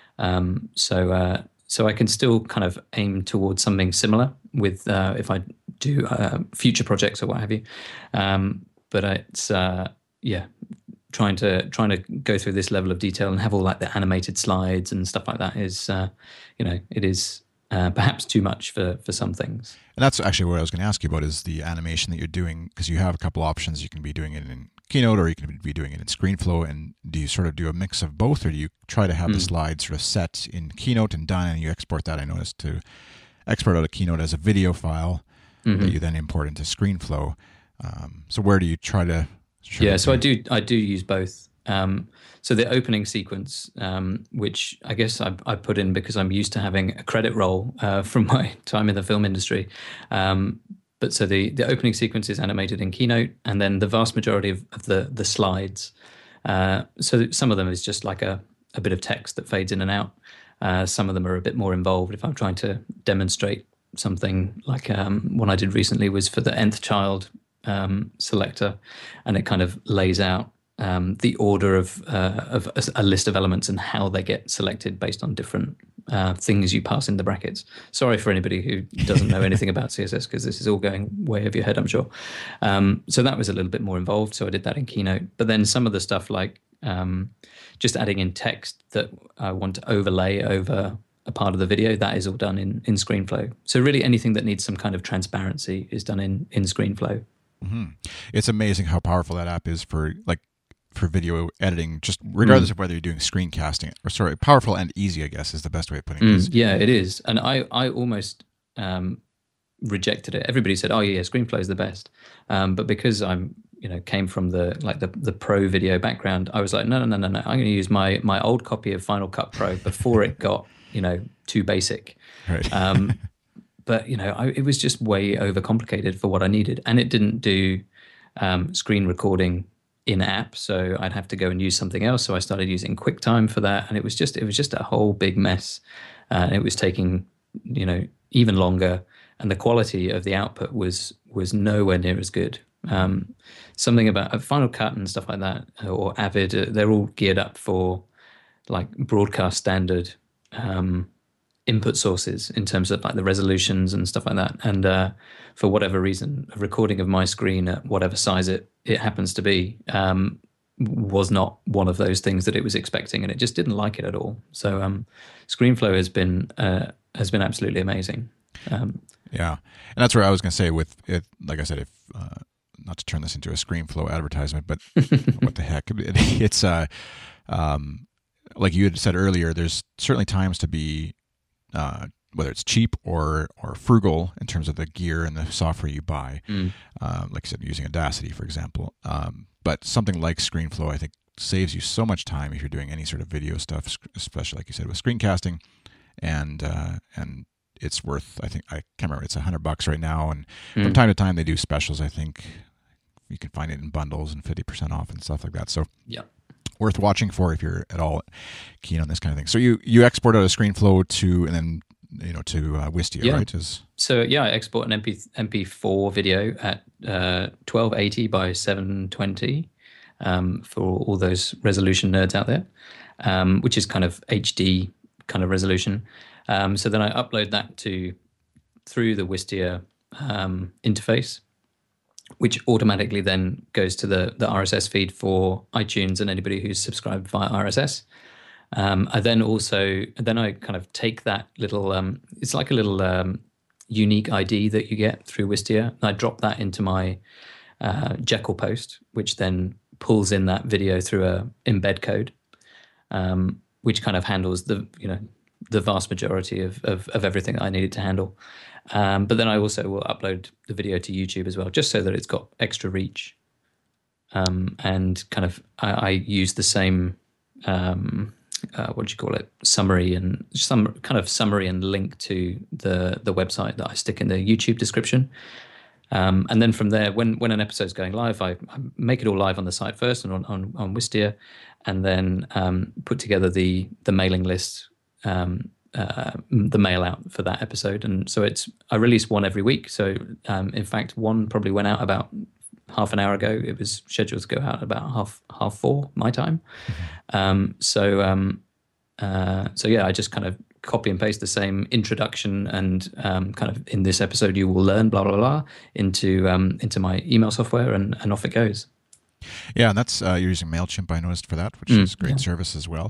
Um, so uh, so I can still kind of aim towards something similar with uh, if I do uh, future projects or what have you. Um, but it's uh, yeah, trying to trying to go through this level of detail and have all like the animated slides and stuff like that is, uh, you know, it is uh, perhaps too much for for some things. And that's actually what I was going to ask you about is the animation that you're doing, because you have a couple options. You can be doing it in Keynote or you can be doing it in ScreenFlow. And do you sort of do a mix of both, or do you try to have mm. the slides sort of set in Keynote and done, and you export that, I noticed, to export out of Keynote as a video file mm-hmm. that you then import into ScreenFlow. Um, so where do you try to... Yeah, so I do I do use both. Um, so the opening sequence, um, which I guess I, I put in because I'm used to having a credit roll uh, from my time in the film industry. Um, but so the, the opening sequence is animated in Keynote, and then the vast majority of, of the the slides. Uh, so some of them is just like a, a bit of text that fades in and out. Uh, some of them are a bit more involved. If I'm trying to demonstrate something, like um, one I did recently was for the nth child um, selector, and it kind of lays out um, the order of uh, of a, a list of elements and how they get selected based on different uh, things you pass in the brackets. Sorry for anybody who doesn't know anything about C S S, because this is all going way over your head, I'm sure. Um, so that was a little bit more involved. So I did that in Keynote. But then some of the stuff like um, just adding in text that I want to overlay over a part of the video, that is all done in, in ScreenFlow. So really anything that needs some kind of transparency is done in, in ScreenFlow. Mm-hmm. It's amazing how powerful that app is for like for video editing, just regardless mm. of whether you're doing screencasting or sorry, powerful and easy, I guess, is the best way of putting it. Mm, yeah, it is. And I, I almost um, rejected it. Everybody said, oh yeah, ScreenFlow is the best. Um, but because I'm, you know, came from the like the, the pro video background, I was like, no, no, no, no, no. I'm going to use my my old copy of Final Cut Pro before it got, you know, too basic. Right. um, but, you know, I, it was just way overcomplicated for what I needed. And it didn't do um, screen recording in app, so I'd have to go and use something else. So I started using QuickTime for that, and it was just it was just a whole big mess. Uh, it was taking, you know, even longer, and the quality of the output was was nowhere near as good. Um, something about uh, Final Cut and stuff like that, or Avid, uh, they're all geared up for like broadcast standard um, input sources in terms of like the resolutions and stuff like that. And uh, for whatever reason, a recording of my screen at whatever size it, it happens to be um, was not one of those things that it was expecting, and it just didn't like it at all. So um, ScreenFlow has been uh, has been absolutely amazing. Um, yeah, and that's where I was going to say with it. Like I said, if uh, not to turn this into a ScreenFlow advertisement, but what the heck, it, it's uh, um, like you had said earlier. There's certainly times to be Uh, whether it's cheap or or frugal in terms of the gear and the software you buy. Mm. Uh, like I said, using Audacity, for example. Um, but something like ScreenFlow, I think, saves you so much time if you're doing any sort of video stuff, especially, like you said, with screencasting. And uh, and it's worth, I think, I can't remember, it's a hundred bucks right now. And mm. from time to time, they do specials, I think. You can find it in bundles and fifty percent off and stuff like that. So yeah. Worth watching for if you're at all keen on this kind of thing. So you, you export out a ScreenFlow to, and then, you know, to uh, Wistia, yeah. right? Is... So yeah, I export an M P, M P four video at uh, twelve eighty by seven twenty um, for all those resolution nerds out there, um, which is kind of H D kind of resolution. Um, so then I upload that to through the Wistia um, interface, which automatically then goes to the, the R S S feed for iTunes and anybody who's subscribed via R S S. Um, I then also, then I kind of take that little, um, it's like a little um, unique I D that you get through Wistia. I drop that into my uh, Jekyll post, which then pulls in that video through a embed code, um, which kind of handles the, you know, the vast majority of, of, of everything that I needed to handle. Um, but then I also will upload the video to YouTube as well, just so that it's got extra reach. Um, and kind of, I, I use the same, um, uh, what do you call it, summary and some kind of summary and link to the the website that I stick in the YouTube description. Um, and then from there, when when an episode's going live, I, I make it all live on the site first and on on, on Wistia, and then um, put together the the mailing list. Um, Uh, the mail out for that episode, and so it's I release one every week. So um, in fact, one probably went out about half an hour ago. It was scheduled to go out about half half four my time. Mm-hmm. Um, so um, uh, so yeah, I just kind of copy and paste the same introduction and um, kind of in this episode you will learn blah blah blah into um, into my email software, and, and off it goes. Yeah, and that's uh, you're using MailChimp, I noticed, for that, which mm, is great yeah. service as well.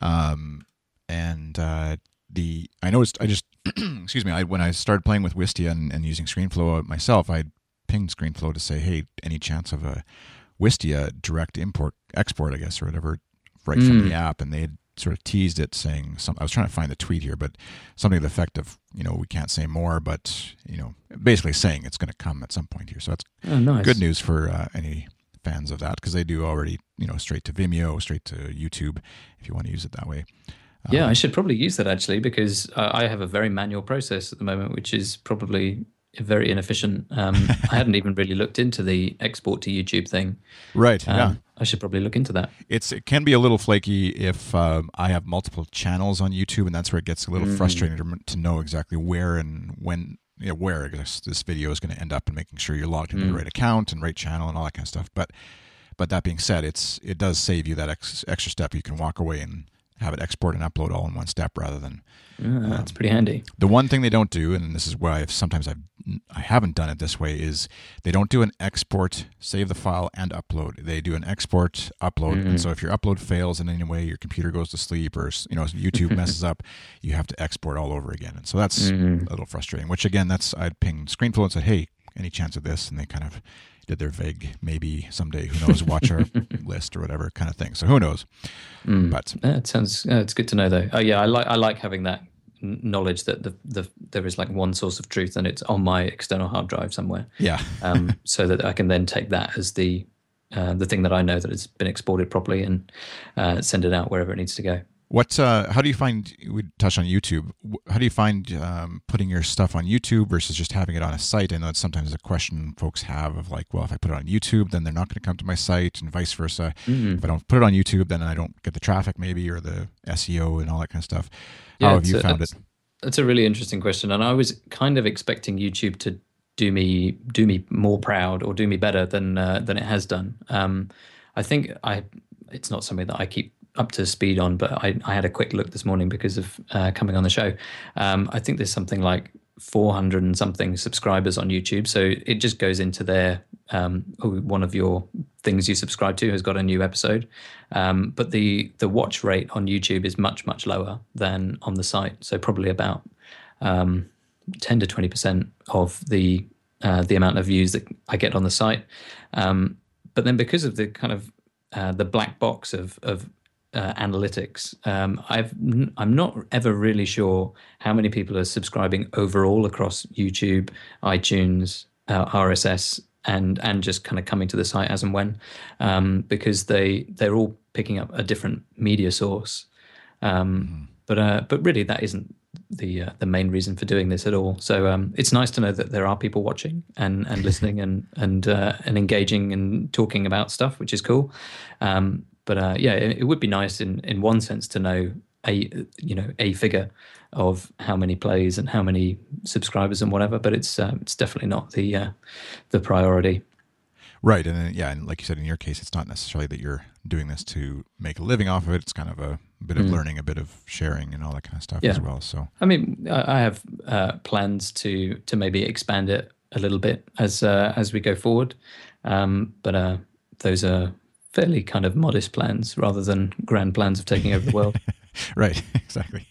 Um, and uh, the I noticed I just excuse me I, when I started playing with Wistia and, and using ScreenFlow myself, I pinged ScreenFlow to say, hey, any chance of a Wistia direct import export, I guess, or whatever, right mm. from the app, and they had sort of teased it, saying some. I was trying to find the tweet here, but something to the effect of, you know, we can't say more, but you know, basically saying it's going to come at some point here. So that's oh, nice. Good news for uh, any fans of that, because they do already, you know, straight to Vimeo, straight to YouTube, if you want to use it that way. Um, yeah, I should probably use that actually, because uh, I have a very manual process at the moment, which is probably very inefficient. Um, I hadn't even really looked into the export to YouTube thing. Right. Um, yeah. I should probably look into that. It's it can be a little flaky if um, I have multiple channels on YouTube, and that's where it gets a little mm. frustrating to, to know exactly where and when, you know, where this, this video is going to end up, and making sure you're logged into mm. the right account and right channel and all that kind of stuff. But but that being said, it's it does save you that ex, extra step. You can walk away and have it export and upload all in one step rather than. Yeah, that's um, pretty handy. The one thing they don't do, and this is why I've, sometimes I've, I haven't done it this way, is they don't do an export, save the file, and upload. They do an export, upload, mm-hmm. and so if your upload fails in any way, your computer goes to sleep, or you know YouTube messes up, you have to export all over again. And so that's mm-hmm. a little frustrating. Which again, that's I'd pinged ScreenFlow and said, "Hey, any chance of this?" And they kind of did their vague, maybe someday, who knows, watch our list or whatever kind of thing. So who knows? Mm. But yeah, it sounds uh, it's good to know though. Oh yeah, I like I like having that knowledge that the, the there is like one source of truth and it's on my external hard drive somewhere. Yeah. um, so that I can then take that as the uh, the thing that I know that it's been exported properly and uh, send it out wherever it needs to go. What? Uh, how do you find? We touched on YouTube. How do you find um, putting your stuff on YouTube versus just having it on a site? I know it's sometimes a question folks have of like, well, if I put it on YouTube, then they're not going to come to my site, and vice versa. Mm-hmm. If I don't put it on YouTube, then I don't get the traffic, maybe, or the S E O and all that kind of stuff. How yeah, have you a, found it? That's a really interesting question, and I was kind of expecting YouTube to do me do me more proud or do me better than uh, than it has done. Um, I think I it's not something that I keep up to speed on, but I, I had a quick look this morning because of uh, coming on the show. Um, I think there's something like four hundred and something subscribers on YouTube. So it just goes into their, um, one of your things you subscribe to has got a new episode. Um, but the, the watch rate on YouTube is much, much lower than on the site. So probably about um, ten to twenty percent of the, uh, the amount of views that I get on the site. Um, but then because of the kind of uh, the black box of, of Uh, analytics. Um, I've n- I'm not ever really sure how many people are subscribing overall across YouTube, iTunes, uh, R S S, and and just kind of coming to the site as and when, um, because they they're all picking up a different media source. Um, mm-hmm. But uh, but really, that isn't the uh, the main reason for doing this at all. So um, it's nice to know that there are people watching and and listening and and uh, and engaging and talking about stuff, which is cool. Um, But uh, yeah, it, it would be nice in, in one sense to know a you know a figure of how many plays and how many subscribers and whatever. But it's uh, it's definitely not the uh, the priority. Right, and then, yeah, and like you said, in your case, it's not necessarily that you're doing this to make a living off of it. It's kind of a bit of mm. learning, a bit of sharing, and all that kind of stuff yeah. as well. So I mean, I have uh, plans to to maybe expand it a little bit as uh, as we go forward, um, but uh, those are fairly kind of modest plans rather than grand plans of taking over the world. Right, exactly.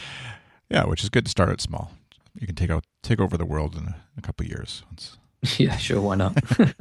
Yeah, which is good to start out small. You can take out take over the world in a, a couple of years. Once. Yeah, sure, why not?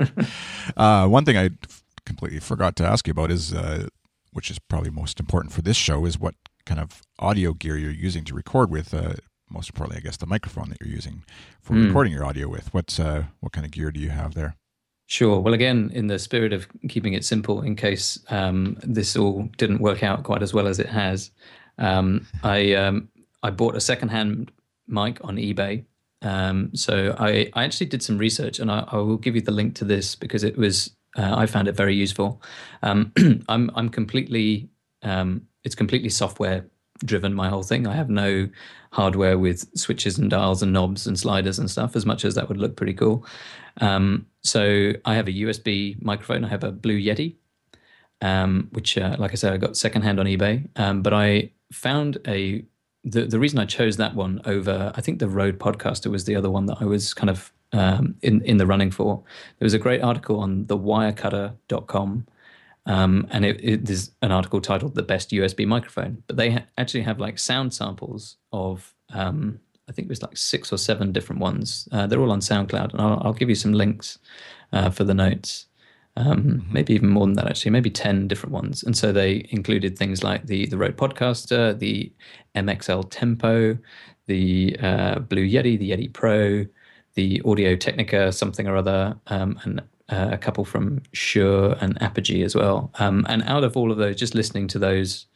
uh, one thing I completely forgot to ask you about is, uh, which is probably most important for this show, is what kind of audio gear you're using to record with. Uh, most importantly, I guess, the microphone that you're using for mm. recording your audio with. What's uh, what kind of gear do you have there? Sure. Well, again, in the spirit of keeping it simple, in case um, this all didn't work out quite as well as it has, um, I um, I bought a secondhand mic on eBay. Um, so I, I actually did some research, and I, I will give you the link to this because it was uh, I found it very useful. Um, I'm I'm completely um, it's completely software driven my whole thing. I have no hardware with switches and dials and knobs and sliders and stuff, as much as that would look pretty cool. Um, so I have a U S B microphone. I have a Blue Yeti, um, which, uh, like I said, I got secondhand on eBay. Um, but I found a the the reason I chose that one over, I think the Rode Podcaster was the other one that I was kind of um, in in the running for. There was a great article on the wirecutter dot com. Um, and it, it, there's an article titled "The Best U S B Microphone," but they ha- actually have like sound samples of, um, I think it was like six or seven different ones. Uh, they're all on SoundCloud, and I'll, I'll give you some links uh, for the notes. Um, mm-hmm. Maybe even more than that, actually, maybe ten different ones. And so they included things like the the Rode Podcaster, the M X L Tempo, the uh, Blue Yeti, the Yeti Pro, the Audio Technica something or other, um, and Uh, a couple from Shure and Apogee as well. Um, and out of all of those, just listening to those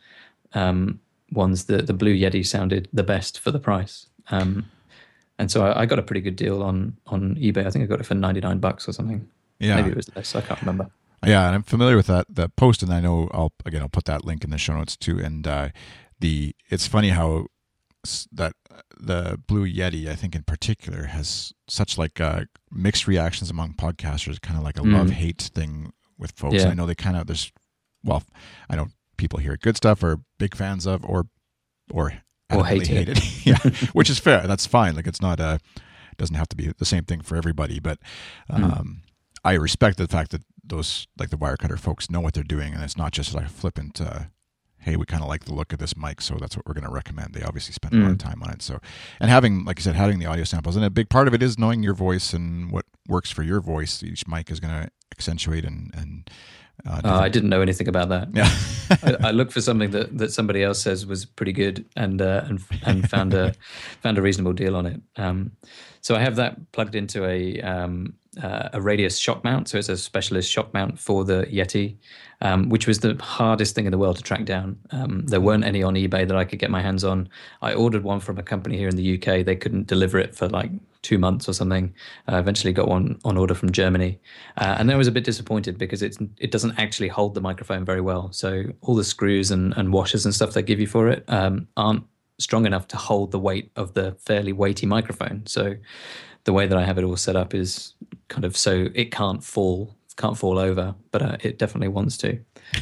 um, ones, the, the Blue Yeti sounded the best for the price. Um, and so I, I got a pretty good deal on on eBay. I think I got it for ninety-nine bucks or something. Yeah. Maybe it was less. I can't remember. Yeah, and I'm familiar with that that post, and I know I'll again I'll put that link in the show notes too. And uh, the it's funny how that the Blue Yeti, I think in particular, has such like uh, mixed reactions among podcasters, kind of like a mm. love-hate thing with folks. Yeah. I know they kind of, there's, well, I know people hear good stuff or big fans of, or or, or hate, hate it. it. Yeah, which is fair. That's fine. Like it's not a, it doesn't have to be the same thing for everybody, but um, mm. I respect the fact that those, like the Wirecutter folks know what they're doing, and it's not just like a flippant, uh, hey, we kind of like the look of this mic, so that's what we're going to recommend. They obviously spend a mm. lot of time on it. So, and having, like you said, having the audio samples, and a big part of it is knowing your voice and what works for your voice. Each mic is going to accentuate and. and uh, uh, I didn't know anything about that. Yeah, I, I looked for something that, that somebody else says was pretty good, and uh, and and found a found a reasonable deal on it. Um, so I have that plugged into a um, uh, a Radius shock mount. So it's a specialist shock mount for the Yeti. Um, which was the hardest thing in the world to track down. Um, there weren't any on eBay that I could get my hands on. I ordered one from a company here in the U K. They couldn't deliver it for like two months or something. I uh, eventually got one on order from Germany. Uh, and then I was a bit disappointed because it's, it doesn't actually hold the microphone very well. So all the screws and, and washers and stuff they give you for it um, aren't strong enough to hold the weight of the fairly weighty microphone. So the way that I have it all set up is kind of so it can't fall can't fall over, but uh, it definitely wants to.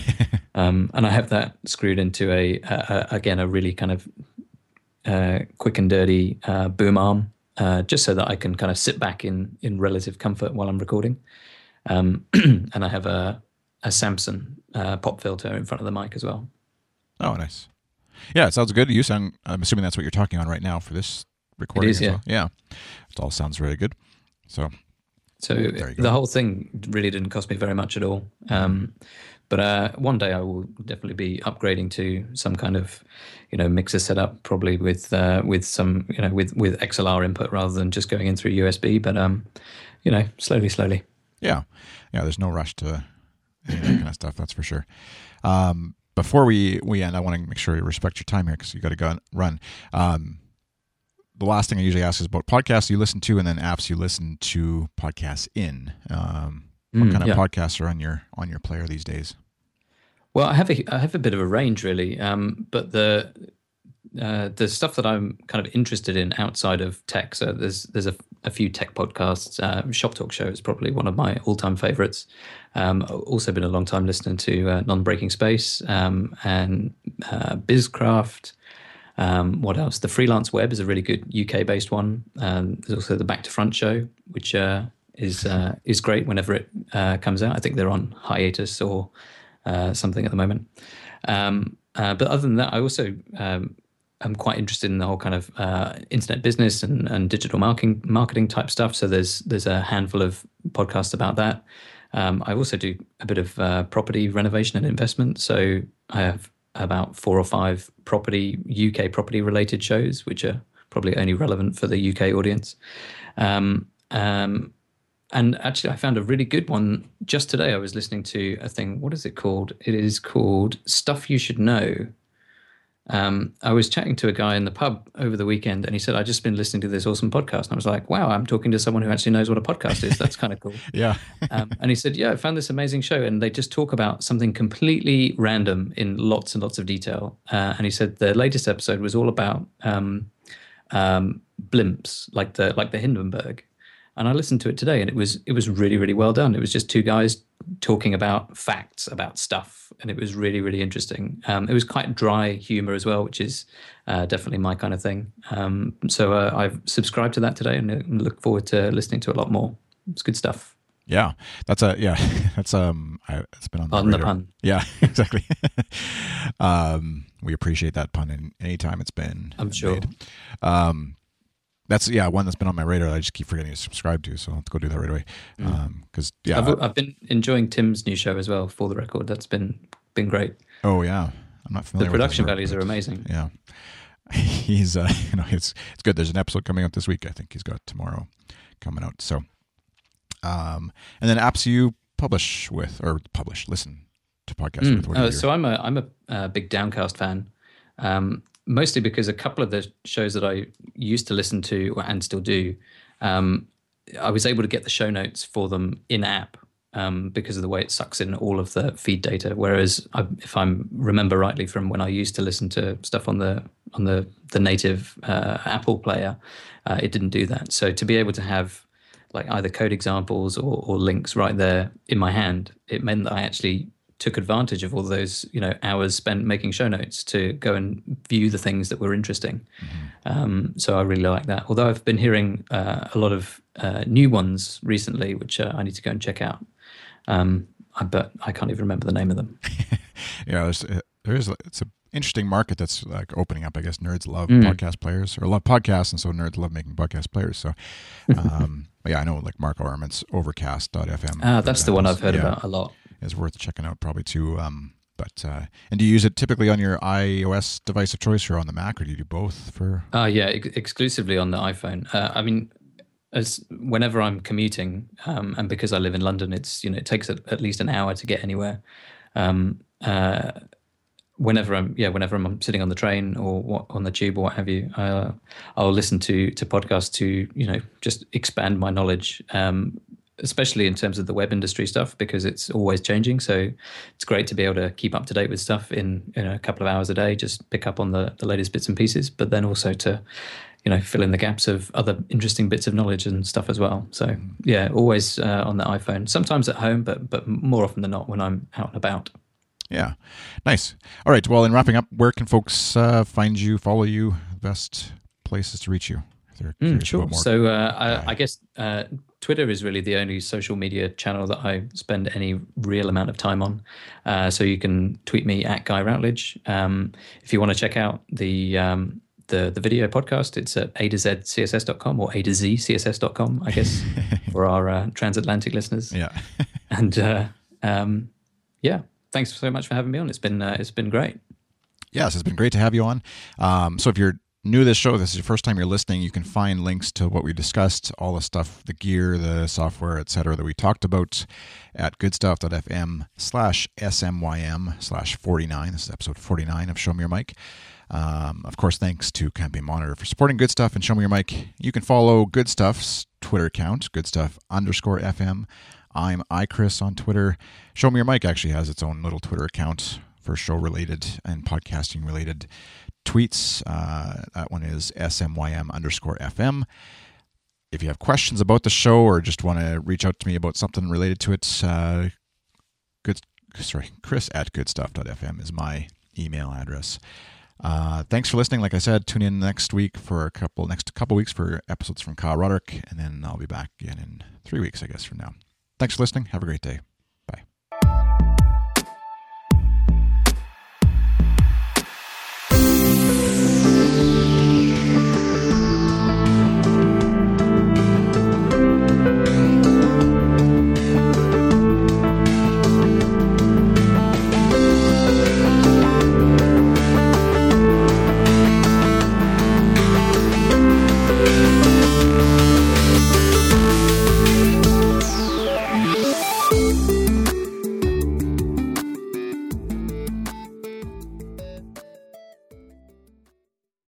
um, and I have that screwed into a, a, a again, a really kind of uh, quick and dirty uh, boom arm, uh, just so that I can kind of sit back in, in relative comfort while I'm recording. Um, and I have a, a Samson uh, pop filter in front of the mic as well. Oh, nice. Yeah, it sounds good. You sound, I'm assuming that's what you're talking on right now for this recording. It is, as yeah. Well. Yeah. It all sounds very good. So... So the whole thing really didn't cost me very much at all. Um, but uh, one day I will definitely be upgrading to some kind of, you know, mixer setup, probably with uh, with some, you know, with, with X L R input rather than just going in through U S B. But, um, you know, slowly, slowly. Yeah. Yeah, there's no rush to any of that kind of stuff, that's for sure. Um, before we, we end, I want to make sure you respect your time here because you got to go and run. Um, The last thing I usually ask is about podcasts you listen to, and then apps you listen to podcasts in. Um, what mm, kind of yeah. podcasts are on your on your player these days? Well, I have a I have a bit of a range really, um, but the uh, the stuff that I'm kind of interested in outside of tech. So there's there's a, a few tech podcasts. Uh, Shop Talk Show is probably one of my all time favorites. Um, also been a long time listening to uh, Non Breaking Space um, and uh, Bizcraft. Um, what else? The Freelance Web is a really good U K-based one. Um, there's also the Back to Front show, which uh, is uh, is great whenever it uh, comes out. I think they're on hiatus or uh, something at the moment. Um, uh, but other than that, I also um, am quite interested in the whole kind of uh, internet business and, and digital marketing marketing type stuff. So there's there's a handful of podcasts about that. Um, I also do a bit of uh, property renovation and investment. So I have about four or five property U K property related shows, which are probably only relevant for the U K audience. Um, um, and actually, I found a really good one just today. I was listening to a thing. What is it called? It is called Stuff You Should Know. Um, I was chatting to a guy in the pub over the weekend, and he said, "I've just been listening to this awesome podcast." And I was like, "Wow, I'm talking to someone who actually knows what a podcast is. That's kind of cool." Yeah. um, and he said, "Yeah, I found this amazing show, and they just talk about something completely random in lots and lots of detail." Uh, and he said the latest episode was all about um, um, blimps, like the like the Hindenburg. And I listened to it today, and it was it was really, really well done. It was just two guys talking about facts about stuff, and it was really, really interesting. Um, it was quite dry humor as well, which is uh, definitely my kind of thing. Um, so uh, I've subscribed to that today, and look forward to listening to a lot more. It's good stuff. Yeah, that's a yeah, that's um, I, it's been on the On radar. the pun. Yeah, exactly. um, we appreciate that pun in any time it's been. I'm sure. Made. Um, That's yeah one that's been on my radar that I just keep forgetting to subscribe to, so I'll have to go do that right away. Because mm. um, yeah, I've, I've been enjoying Tim's new show as well. For the record, that's been been great. Oh yeah, I'm not familiar. The production with values are amazing. Yeah, he's uh, you know it's it's good. There's an episode coming out this week. I think he's got tomorrow coming out. So, um, and then apps you publish with or publish listen to podcasts mm. with. What uh, so I'm a I'm a uh, big Downcast fan. Um, Mostly because a couple of the shows that I used to listen to and still do, um, I was able to get the show notes for them in app um, because of the way it sucks in all of the feed data. Whereas, I, if I remember rightly from when I used to listen to stuff on the on the the native uh, Apple player, uh, it didn't do that. So to be able to have like either code examples or, or links right there in my hand, it meant that I actually took advantage of all those, you know, hours spent making show notes to go and view the things that were interesting. Mm-hmm. Um, so I really like that. Although I've been hearing uh, a lot of uh, new ones recently, which uh, I need to go and check out. Um, I, but I can't even remember the name of them. yeah, there's, there is. It's an interesting market that's like opening up. I guess nerds love mm. podcast players or love podcasts, and so nerds love making podcast players. So, um, yeah, I know like Marco Arment's Overcast dot f m. Ah, that's the one I've heard yeah. about a lot. Is worth checking out probably too. Um, but uh, and do you use it typically on your iOS device of choice or on the Mac, or do you do both? For uh, yeah, ex- exclusively on the iPhone. Uh, I mean, as whenever I'm commuting, um, and because I live in London, it's you know it takes a, at least an hour to get anywhere. Um, uh, whenever I'm yeah, whenever I'm sitting on the train or what, on the tube or what have you, uh, I'll listen to to podcasts to you know just expand my knowledge. Um, especially in terms of the web industry stuff, because it's always changing. So it's great to be able to keep up to date with stuff in, in a couple of hours a day, just pick up on the, the latest bits and pieces, but then also to, you know, fill in the gaps of other interesting bits of knowledge and stuff as well. So yeah, always uh, on the iPhone, sometimes at home, but but more often than not when I'm out and about. Yeah. Nice. All right. Well, in wrapping up, where can folks uh, find you, follow you, best places to reach you? Mm, sure. So uh, I, I guess uh, Twitter is really the only social media channel that I spend any real amount of time on. Uh, so you can tweet me at Guy Routledge. Um, if you want to check out the um, the the video podcast, it's at a to z c s s dot com or a to z c s s dot com, I guess, for our uh, transatlantic listeners. Yeah. and uh, um, yeah, thanks so much for having me on. It's been uh, it's been great. Yes, it's been great to have you on. Um, so if you're new to this show, this is your first time you're listening, you can find links to what we discussed, all the stuff, the gear, the software, et cetera, that we talked about at goodstuff.fm slash smym slash 49. This is episode forty-nine of Show Me Your Mic. Um, of course, thanks to Campaign Monitor for supporting Good Stuff and Show Me Your Mic. You can follow Good Stuff's Twitter account, goodstuff underscore FM. I'm iChris on Twitter. Show Me Your Mic actually has its own little Twitter account for show-related and podcasting-related tweets. Uh, that one is smym underscore FM. If you have questions about the show or just want to reach out to me about something related to it, uh, good, sorry, Chris at goodstuff.fm is my email address. Uh, thanks for listening. Like I said, tune in next week for a couple, next couple weeks for episodes from Kyle Roderick, and then I'll be back again in three weeks, I guess, from now. Thanks for listening. Have a great day.